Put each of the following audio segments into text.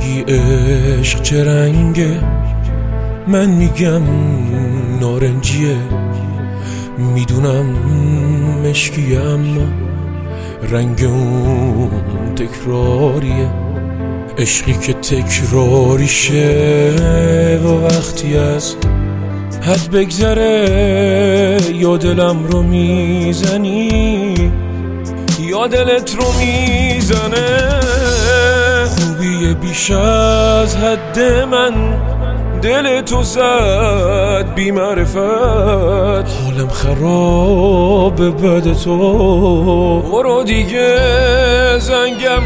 میگی عشق چه رنگه، من میگم نارنجیه. میدونم مشکیه اما رنگ اون تکراریه. عشقی که تکراریشه و وقتی از حد بگذره یا دلم رو میزنی یا دلت رو میزنه. خوبیه بیش از حد من دل تو زد بی معرفت. حالم خرابه بعد تو، برو دیگه زنگم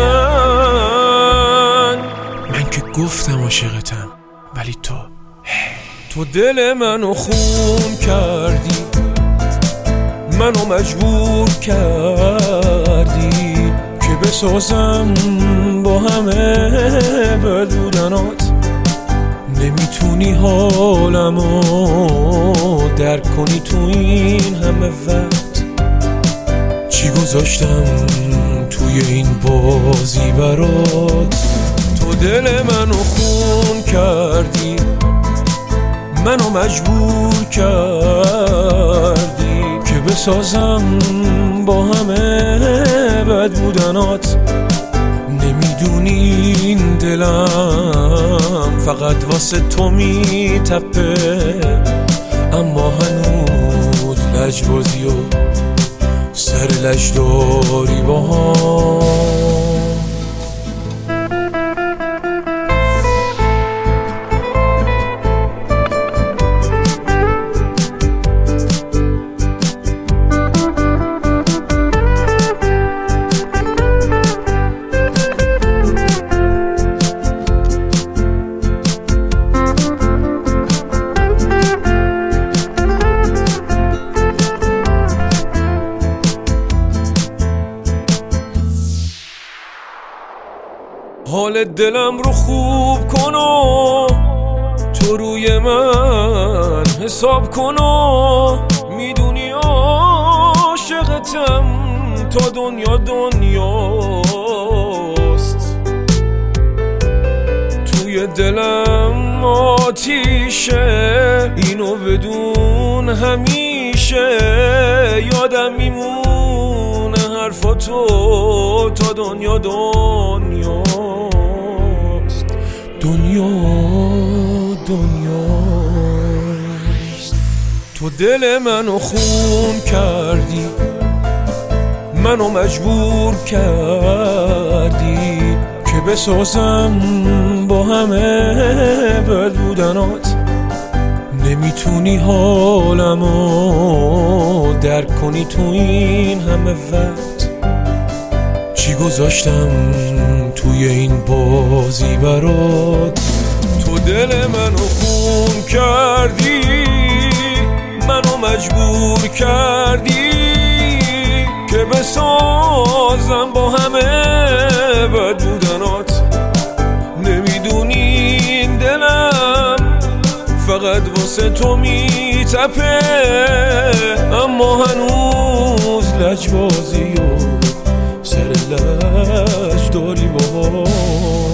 نزن. من که گفتم عاشقتم ولی تو دل منو خون کردی، منو مجبور کردی که بسازم با همه بدودنات. نمیتونی حالمو درک کنی تو این همه وقت. چی گذاشتم توی این بازی برات؟ تو دل منو خون کردی، منو مجبور کردی که بسازم با همه بد بودنات. نمیدونی این دلم فقط واسه تو میتپه، اما هنوز لجبازی و سر لجداری با هم. حال دلم رو خوب کن و تو روی من حساب کن و میدونی عاشقتم تا دنیا دنیاست. توی دلم آتیشه، اینو بدون همیشه یادم میمونه حرفاتو تا دنیا دنیاست. دنیاست. تو دل منو خون کردی، منو مجبور کردی که بسازم با همه بد بودنات. نمیتونی حالمو درک کنی تو این همه وقت. چی گذاشتم توی این بازی برات؟ تو دل منو خون کردی، منو مجبور کردی که بسازم با همه بد بودنات. نمیدونی این دلم فقط واسه تو میتپه، اما هنوز لجبازی و سر لج داری با